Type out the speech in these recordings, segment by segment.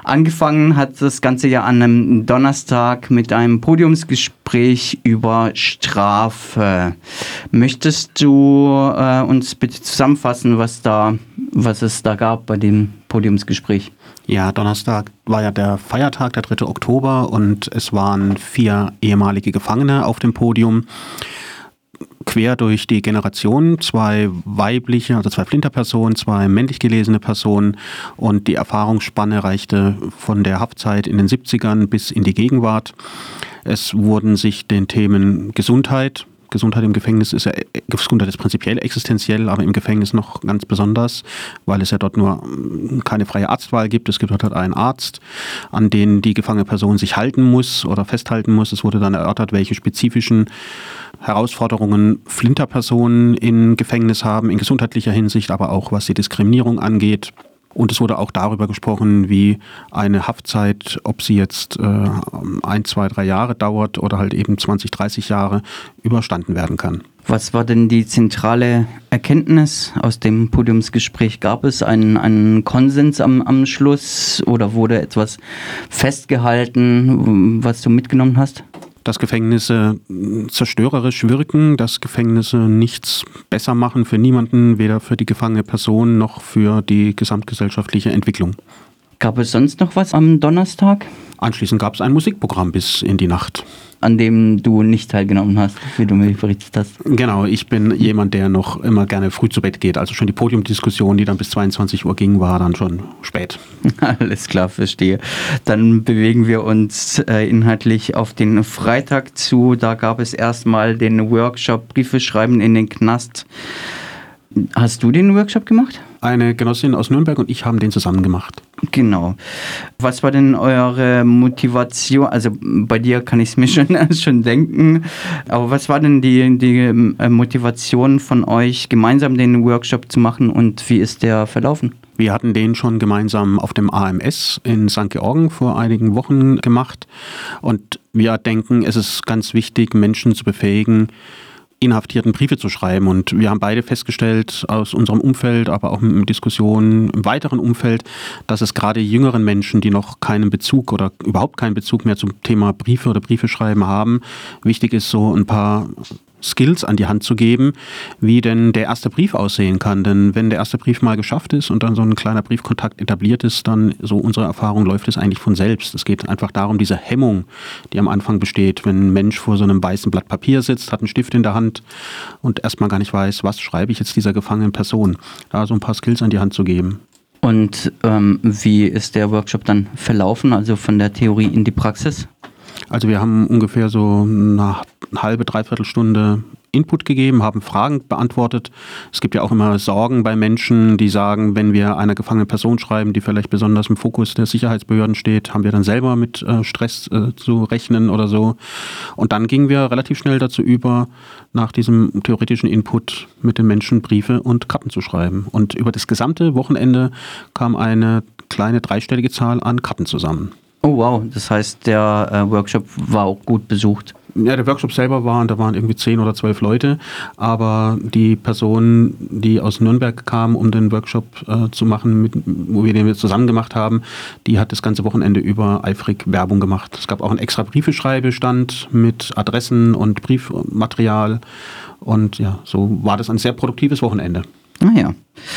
Angefangen hat das Ganze ja an einem Donnerstag mit einem Podiumsgespräch über Strafe. Möchtest du uns bitte zusammenfassen, was es da gab bei dem Podiumsgespräch? Ja, Donnerstag war ja der Feiertag, der 3. Oktober, und es waren 4 ehemalige Gefangene auf dem Podium. Quer durch die Generation, 2 weibliche, also 2 Flinterpersonen, 2 männlich gelesene Personen, und die Erfahrungsspanne reichte von der Haftzeit in den 70ern bis in die Gegenwart. Es wurden sich den Themen Gesundheit im Gefängnis Gesundheit ist prinzipiell existenziell, aber im Gefängnis noch ganz besonders, weil es ja dort nur keine freie Arztwahl gibt. Es gibt dort halt einen Arzt, an den die gefangene Person sich halten muss oder festhalten muss. Es wurde dann erörtert, welche spezifischen Herausforderungen Flinterpersonen im Gefängnis haben, in gesundheitlicher Hinsicht, aber auch was die Diskriminierung angeht. Und es wurde auch darüber gesprochen, wie eine Haftzeit, ob sie jetzt 1, 2, 3 Jahre dauert oder halt eben 20, 30 Jahre, überstanden werden kann. Was war denn die zentrale Erkenntnis aus dem Podiumsgespräch? Gab es einen Konsens am Schluss oder wurde etwas festgehalten, was du mitgenommen hast? Dass Gefängnisse zerstörerisch wirken, dass Gefängnisse nichts besser machen für niemanden, weder für die gefangene Person noch für die gesamtgesellschaftliche Entwicklung. Gab es sonst noch was am Donnerstag? Anschließend gab es ein Musikprogramm bis in die Nacht. An dem du nicht teilgenommen hast, wie du mir berichtet hast. Genau, ich bin jemand, der noch immer gerne früh zu Bett geht. Also schon die Podiumdiskussion, die dann bis 22 Uhr ging, war dann schon spät. Alles klar, verstehe. Dann bewegen wir uns inhaltlich auf den Freitag zu. Da gab es erstmal den Workshop Briefe schreiben in den Knast. Hast du den Workshop gemacht? Eine Genossin aus Nürnberg und ich haben den zusammen gemacht. Genau. Was war denn eure Motivation? Also bei dir kann ich es mir schon denken. Aber was war denn die Motivation von euch, gemeinsam den Workshop zu machen, und wie ist der verlaufen? Wir hatten den schon gemeinsam auf dem AMS in St. Georgen vor einigen Wochen gemacht. Und wir denken, es ist ganz wichtig, Menschen zu befähigen, Inhaftierten Briefe zu schreiben. Und wir haben beide festgestellt aus unserem Umfeld, aber auch mit Diskussionen im weiteren Umfeld, dass es gerade jüngeren Menschen, die noch keinen Bezug oder überhaupt keinen Bezug mehr zum Thema Briefe oder Briefe schreiben haben, wichtig ist, so ein paar Skills an die Hand zu geben, wie denn der erste Brief aussehen kann. Denn wenn der erste Brief mal geschafft ist und dann so ein kleiner Briefkontakt etabliert ist, dann, so unsere Erfahrung, läuft es eigentlich von selbst. Es geht einfach darum, diese Hemmung, die am Anfang besteht, wenn ein Mensch vor so einem weißen Blatt Papier sitzt, hat einen Stift in der Hand und erstmal gar nicht weiß, was schreibe ich jetzt dieser gefangenen Person. Da so ein paar Skills an die Hand zu geben. Und wie ist der Workshop dann verlaufen, also von der Theorie in die Praxis? Also wir haben ungefähr so eine halbe, dreiviertel Stunde Input gegeben, haben Fragen beantwortet. Es gibt ja auch immer Sorgen bei Menschen, die sagen, wenn wir einer gefangenen Person schreiben, die vielleicht besonders im Fokus der Sicherheitsbehörden steht, haben wir dann selber mit Stress zu rechnen oder so. Und dann gingen wir relativ schnell dazu über, nach diesem theoretischen Input mit den Menschen Briefe und Karten zu schreiben. Und über das gesamte Wochenende kam eine kleine dreistellige Zahl an Karten zusammen. Oh wow, das heißt, der Workshop war auch gut besucht. Ja, der Workshop selber da waren irgendwie 10 oder 12 Leute, aber die Person, die aus Nürnberg kam, um den Workshop zu machen, wo wir den zusammen gemacht haben, die hat das ganze Wochenende über eifrig Werbung gemacht. Es gab auch einen extra Briefeschreibestand mit Adressen und Briefmaterial, und ja, so war das ein sehr produktives Wochenende. Naja.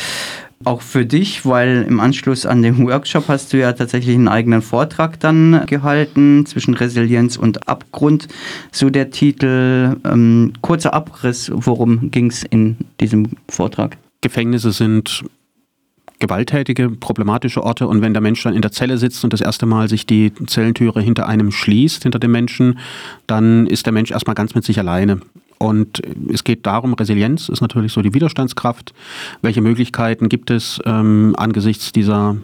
Auch für dich, weil im Anschluss an den Workshop hast du ja tatsächlich einen eigenen Vortrag dann gehalten, zwischen Resilienz und Abgrund, so der Titel. Kurzer Abriss, worum ging es in diesem Vortrag? Gefängnisse sind gewalttätige, problematische Orte, und wenn der Mensch dann in der Zelle sitzt und das erste Mal sich die Zellentüre hinter einem schließt, hinter dem Menschen, dann ist der Mensch erstmal ganz mit sich alleine. Und es geht darum, Resilienz ist natürlich so die Widerstandskraft. Welche Möglichkeiten gibt es angesichts dieser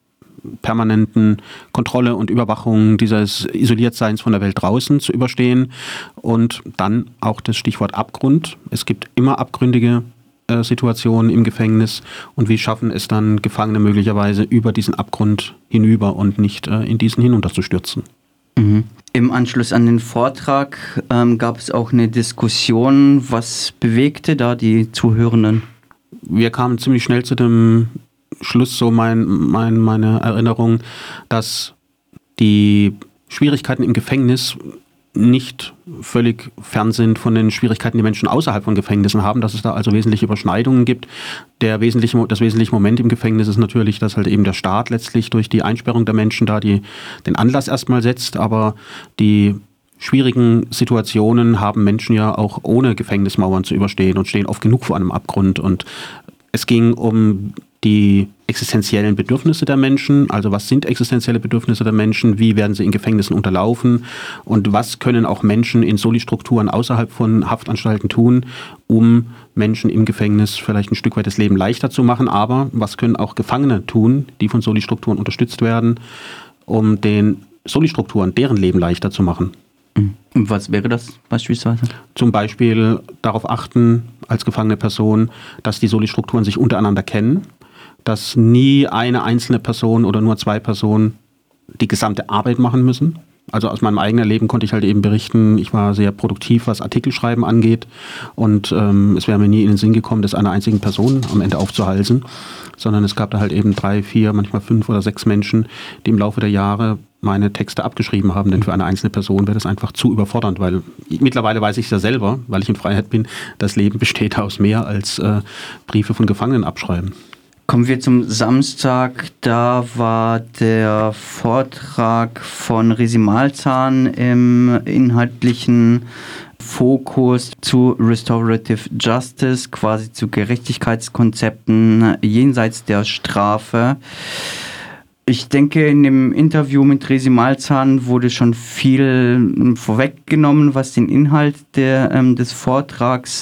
permanenten Kontrolle und Überwachung, dieses Isoliertseins von der Welt draußen zu überstehen? Und dann auch das Stichwort Abgrund. Es gibt immer abgründige Situationen im Gefängnis, und wie schaffen es dann Gefangene möglicherweise über diesen Abgrund hinüber und nicht in diesen hinunterzustürzen. Mhm. Im Anschluss an den Vortrag gab es auch eine Diskussion. Was bewegte da die Zuhörenden? Wir kamen ziemlich schnell zu dem Schluss so meine Erinnerung, dass die Schwierigkeiten im Gefängnis nicht völlig fern sind von den Schwierigkeiten, die Menschen außerhalb von Gefängnissen haben, dass es da also wesentliche Überschneidungen gibt. Das wesentliche Moment im Gefängnis ist natürlich, dass halt eben der Staat letztlich durch die Einsperrung der Menschen da den Anlass erstmal setzt, aber die schwierigen Situationen haben Menschen ja auch ohne Gefängnismauern zu überstehen und stehen oft genug vor einem Abgrund. Und es ging um die existenziellen Bedürfnisse der Menschen, also was sind existenzielle Bedürfnisse der Menschen, wie werden sie in Gefängnissen unterlaufen und was können auch Menschen in Soli-Strukturen außerhalb von Haftanstalten tun, um Menschen im Gefängnis vielleicht ein Stück weit das Leben leichter zu machen, aber was können auch Gefangene tun, die von Soli-Strukturen unterstützt werden, um den Soli-Strukturen deren Leben leichter zu machen. Und was wäre das beispielsweise? Zum Beispiel darauf achten, als gefangene Person, dass die Soli-Strukturen sich untereinander kennen, dass nie eine einzelne Person oder nur zwei Personen die gesamte Arbeit machen müssen. Also aus meinem eigenen Leben konnte ich halt eben berichten, ich war sehr produktiv, was Artikelschreiben angeht und es wäre mir nie in den Sinn gekommen, das einer einzigen Person am Ende aufzuhalsen, sondern es gab da halt eben 3, 4, manchmal 5 oder 6 Menschen, die im Laufe der Jahre meine Texte abgeschrieben haben, denn für eine einzelne Person wäre das einfach zu überfordernd, weil mittlerweile weiß ich es ja selber, weil ich in Freiheit bin, das Leben besteht aus mehr als Briefe von Gefangenen abschreiben. Kommen wir zum Samstag, da war der Vortrag von Resi Malzahn im inhaltlichen Fokus zu Restorative Justice, quasi zu Gerechtigkeitskonzepten jenseits der Strafe. Ich denke, in dem Interview mit Resi Malzahn wurde schon viel vorweggenommen, was den Inhalt des Vortrags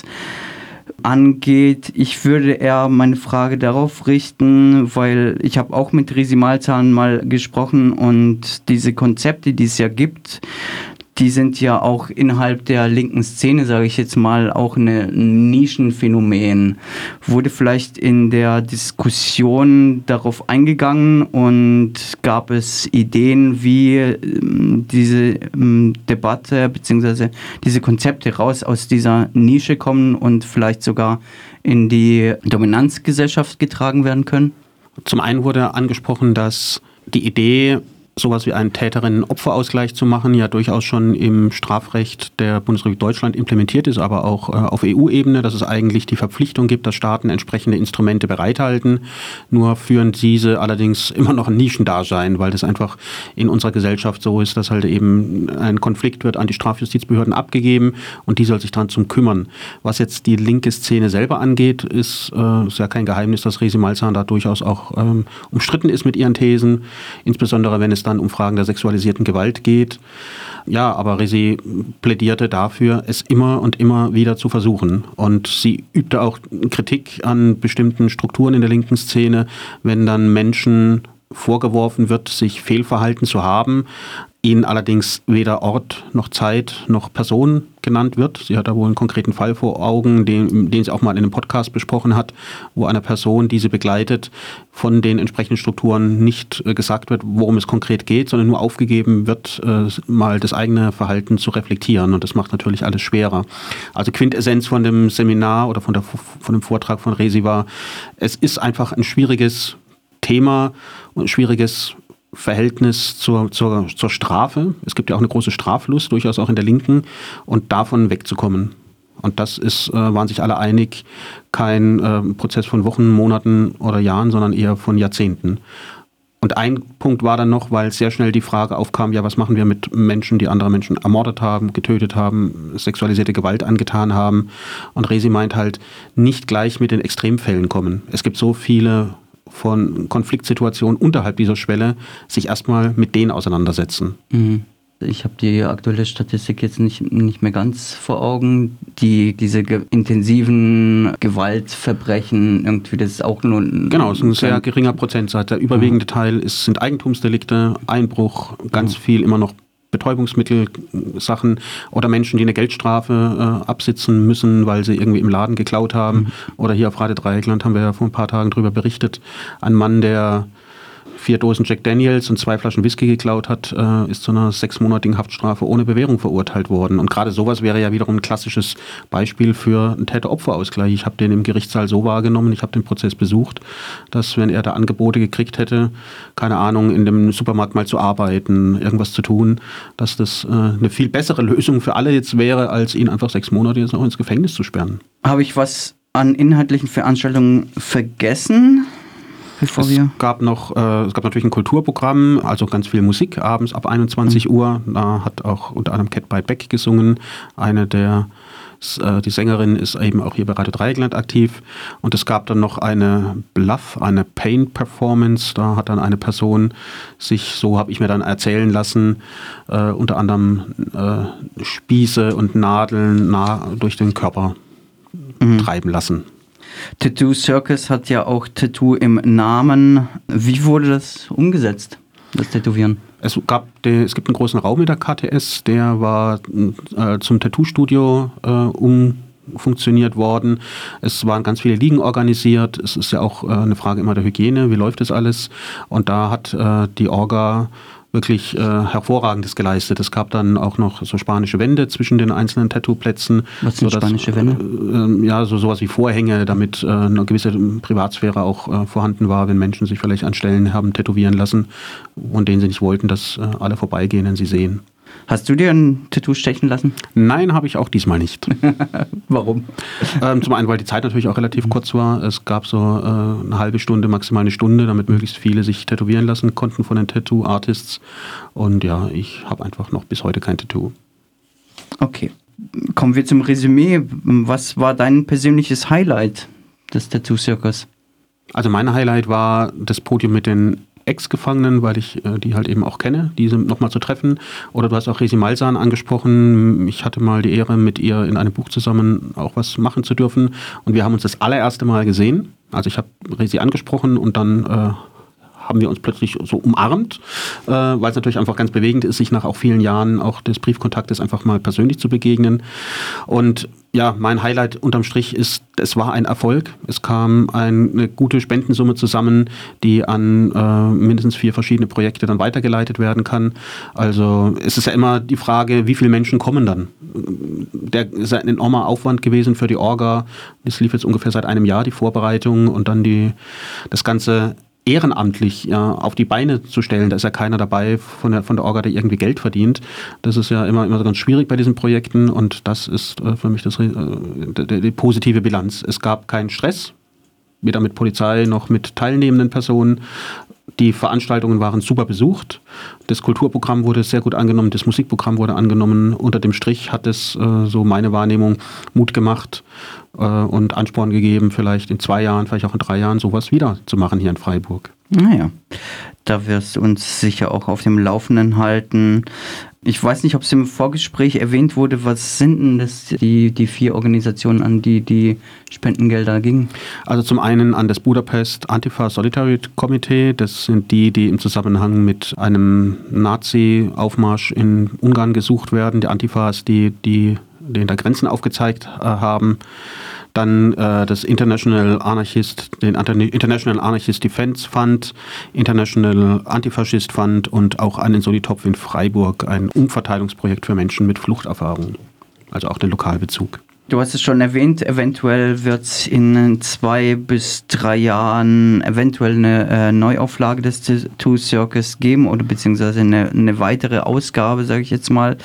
angeht. Ich würde eher meine Frage darauf richten, weil ich habe auch mit Resi Malzahn mal gesprochen und diese Konzepte, die es ja gibt, die sind ja auch innerhalb der linken Szene, sage ich jetzt mal, auch ein Nischenphänomen. Wurde vielleicht in der Diskussion darauf eingegangen und gab es Ideen, wie diese Debatte bzw. diese Konzepte raus aus dieser Nische kommen und vielleicht sogar in die Dominanzgesellschaft getragen werden können? Zum einen wurde angesprochen, dass die Idee, sowas wie einen Täterinnen-Opferausgleich zu machen, ja durchaus schon im Strafrecht der Bundesrepublik Deutschland implementiert ist, aber auch auf EU-Ebene, dass es eigentlich die Verpflichtung gibt, dass Staaten entsprechende Instrumente bereithalten. Nur führen diese allerdings immer noch ein Nischendasein, weil das einfach in unserer Gesellschaft so ist, dass halt eben ein Konflikt wird an die Strafjustizbehörden abgegeben und die soll sich daran zum kümmern. Was jetzt die linke Szene selber angeht, ist ja kein Geheimnis, dass Resi Malzahn da durchaus auch umstritten ist mit ihren Thesen, insbesondere wenn es dann um Fragen der sexualisierten Gewalt geht. Ja, aber Resi plädierte dafür, es immer und immer wieder zu versuchen. Und sie übte auch Kritik an bestimmten Strukturen in der linken Szene, wenn dann Menschen vorgeworfen wird, sich Fehlverhalten zu haben, ihnen allerdings weder Ort noch Zeit noch Person genannt wird. Sie hat da wohl einen konkreten Fall vor Augen, den sie auch mal in einem Podcast besprochen hat, wo einer Person, die sie begleitet, von den entsprechenden Strukturen nicht gesagt wird, worum es konkret geht, sondern nur aufgegeben wird, mal das eigene Verhalten zu reflektieren. Und das macht natürlich alles schwerer. Also Quintessenz von dem Seminar oder von dem Vortrag von Resi war, es ist einfach ein schwieriges Thema und ein schwieriges Verhältnis zur Strafe. Es gibt ja auch eine große Straflust, durchaus auch in der Linken, und davon wegzukommen. Und das waren sich alle einig, kein Prozess von Wochen, Monaten oder Jahren, sondern eher von Jahrzehnten. Und ein Punkt war dann noch, weil sehr schnell die Frage aufkam, ja, was machen wir mit Menschen, die andere Menschen ermordet haben, getötet haben, sexualisierte Gewalt angetan haben. Und Resi meint halt, nicht gleich mit den Extremfällen kommen. Es gibt so viele von Konfliktsituationen unterhalb dieser Schwelle, sich erstmal mit denen auseinandersetzen. Ich habe die aktuelle Statistik jetzt nicht mehr ganz vor Augen. Diese intensiven Gewaltverbrechen, irgendwie, das ist auch nur Genau, es ist ein sehr geringer Prozentsatz. Der überwiegende Teil sind Eigentumsdelikte, Einbruch, ganz viel immer noch Betäubungsmittel-Sachen oder Menschen, die eine Geldstrafe absitzen müssen, weil sie irgendwie im Laden geklaut haben. Oder hier auf Radio Dreieckland haben wir ja vor ein paar Tagen drüber berichtet. Ein Mann, der 4 Dosen Jack Daniels und 2 Flaschen Whisky geklaut hat, ist zu einer 6-monatigen Haftstrafe ohne Bewährung verurteilt worden. Und gerade sowas wäre ja wiederum ein klassisches Beispiel für einen Täter-Opfer-Ausgleich. Ich habe den im Gerichtssaal so wahrgenommen, ich habe den Prozess besucht, dass wenn er da Angebote gekriegt hätte, keine Ahnung, in dem Supermarkt mal zu arbeiten, irgendwas zu tun, dass das eine viel bessere Lösung für alle jetzt wäre, als ihn einfach 6 Monate jetzt noch ins Gefängnis zu sperren. Habe ich was an inhaltlichen Veranstaltungen vergessen? Es gab natürlich ein Kulturprogramm, also ganz viel Musik abends ab 21 Uhr. Da hat auch unter anderem Cat by Beck gesungen. Die Sängerin ist eben auch hier bei Radio Dreieckland aktiv. Und es gab dann noch eine Paint-Performance. Da hat dann eine Person sich, so habe ich mir dann erzählen lassen, unter anderem Spieße und Nadeln durch den Körper treiben lassen. Tattoo Circus hat ja auch Tattoo im Namen. Wie wurde das umgesetzt, das Tätowieren? Es gibt einen großen Raum in der KTS, der war zum Tattoo-Studio umfunktioniert worden. Es waren ganz viele Liegen organisiert. Es ist ja auch eine Frage immer der Hygiene. Wie läuft das alles? Und da hat die Orga wirklich Hervorragendes geleistet. Es gab dann auch noch so spanische Wände zwischen den einzelnen Tattoo-Plätzen. Was sind spanische Wände? Ja, sowas wie Vorhänge, damit eine gewisse Privatsphäre auch vorhanden war, wenn Menschen sich vielleicht an Stellen haben tätowieren lassen, von denen sie nicht wollten, dass alle vorbeigehen, wenn sie sehen. Hast du dir ein Tattoo stechen lassen? Nein, habe ich auch diesmal nicht. Warum? Zum einen, weil die Zeit natürlich auch relativ kurz war. Es gab so eine halbe Stunde, maximal eine Stunde, damit möglichst viele sich tätowieren lassen konnten von den Tattoo-Artists. Und ja, ich habe einfach noch bis heute kein Tattoo. Okay. Kommen wir zum Resümee. Was war dein persönliches Highlight des Tattoo Circus? Also mein Highlight war das Podium mit den Ex-Gefangenen, weil ich die halt eben auch kenne, diese nochmal zu treffen. Oder du hast auch Resi Malsan angesprochen. Ich hatte mal die Ehre, mit ihr in einem Buch zusammen auch was machen zu dürfen. Und wir haben uns das allererste Mal gesehen. Also ich habe Resi angesprochen und dann haben wir uns plötzlich so umarmt, weil es natürlich einfach ganz bewegend ist, sich nach auch vielen Jahren auch des Briefkontaktes einfach mal persönlich zu begegnen. Und ja, mein Highlight unterm Strich ist, es war ein Erfolg. Es kam eine gute Spendensumme zusammen, die an mindestens 4 verschiedene Projekte dann weitergeleitet werden kann. Also es ist ja immer die Frage, wie viele Menschen kommen dann? Der ist ein enormer Aufwand gewesen für die Orga. Das lief jetzt ungefähr seit einem Jahr, die Vorbereitung und dann das Ganze ehrenamtlich auf die Beine zu stellen. Da ist ja keiner dabei von der Orga, der irgendwie Geld verdient. Das ist ja immer ganz schwierig bei diesen Projekten und das ist für mich die positive Bilanz. Es gab keinen Stress, weder mit Polizei noch mit teilnehmenden Personen. Die Veranstaltungen waren super besucht. Das Kulturprogramm wurde sehr gut angenommen, das Musikprogramm wurde angenommen. Unter dem Strich hat es, so meine Wahrnehmung, Mut gemacht und Ansporn gegeben, vielleicht in 2 Jahren, vielleicht auch in 3 Jahren sowas wieder zu machen hier in Freiburg. Naja, da wirst du uns sicher auch auf dem Laufenden halten. Ich weiß nicht, ob es im Vorgespräch erwähnt wurde, was sind denn das die 4 Organisationen, an die Spendengelder gingen? Also zum einen an das Budapest Antifa Solidarity Committee. Das sind die im Zusammenhang mit einem Nazi-Aufmarsch in Ungarn gesucht werden. Die Antifas, die da Grenzen aufgezeigt haben. Dann den International Anarchist Defense Fund, International Antifaschist Fund und auch einen Solitopf in Freiburg, ein Umverteilungsprojekt für Menschen mit Fluchterfahrung, also auch den Lokalbezug. Du hast es schon erwähnt, eventuell wird es in 2 bis 3 Jahren eventuell eine Neuauflage des Tattoo Circus geben oder beziehungsweise eine weitere Ausgabe, sage ich jetzt mal.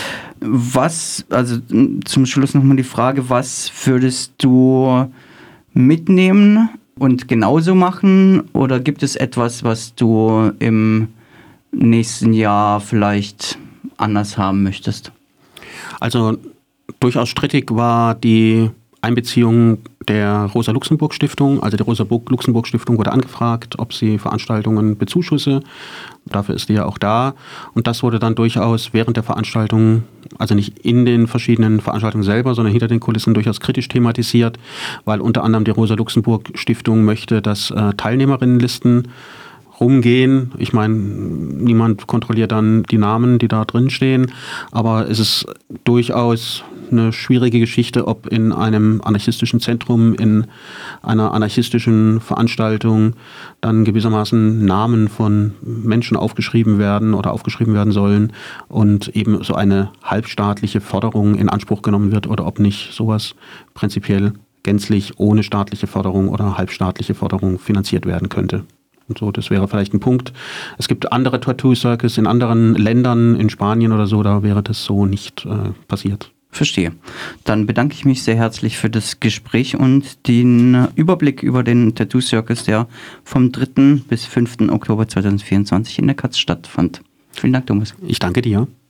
Also zum Schluss nochmal die Frage, was würdest du mitnehmen und genauso machen? Oder gibt es etwas, was du im nächsten Jahr vielleicht anders haben möchtest? Also durchaus strittig war die Einbeziehung der Rosa-Luxemburg-Stiftung. Also die Rosa-Luxemburg-Stiftung wurde angefragt, ob sie Veranstaltungen bezuschusse. Dafür ist die ja auch da. Und das wurde dann durchaus während der Veranstaltung, also nicht in den verschiedenen Veranstaltungen selber, sondern hinter den Kulissen durchaus kritisch thematisiert, weil unter anderem die Rosa-Luxemburg-Stiftung möchte, dass Teilnehmerinnenlisten rumgehen. Ich meine, niemand kontrolliert dann die Namen, die da drin stehen, aber es ist durchaus eine schwierige Geschichte, ob in einem anarchistischen Zentrum, in einer anarchistischen Veranstaltung dann gewissermaßen Namen von Menschen aufgeschrieben werden oder aufgeschrieben werden sollen und eben so eine halbstaatliche Förderung in Anspruch genommen wird oder ob nicht sowas prinzipiell gänzlich ohne staatliche Förderung oder halbstaatliche Förderung finanziert werden könnte. Und so, das wäre vielleicht ein Punkt. Es gibt andere Tattoo-Circus in anderen Ländern, in Spanien oder so, da wäre das so nicht passiert. Verstehe. Dann bedanke ich mich sehr herzlich für das Gespräch und den Überblick über den Tattoo Circus, der vom 3. bis 5. Oktober 2024 in der Katz stattfand. Vielen Dank, Thomas. Ich danke dir.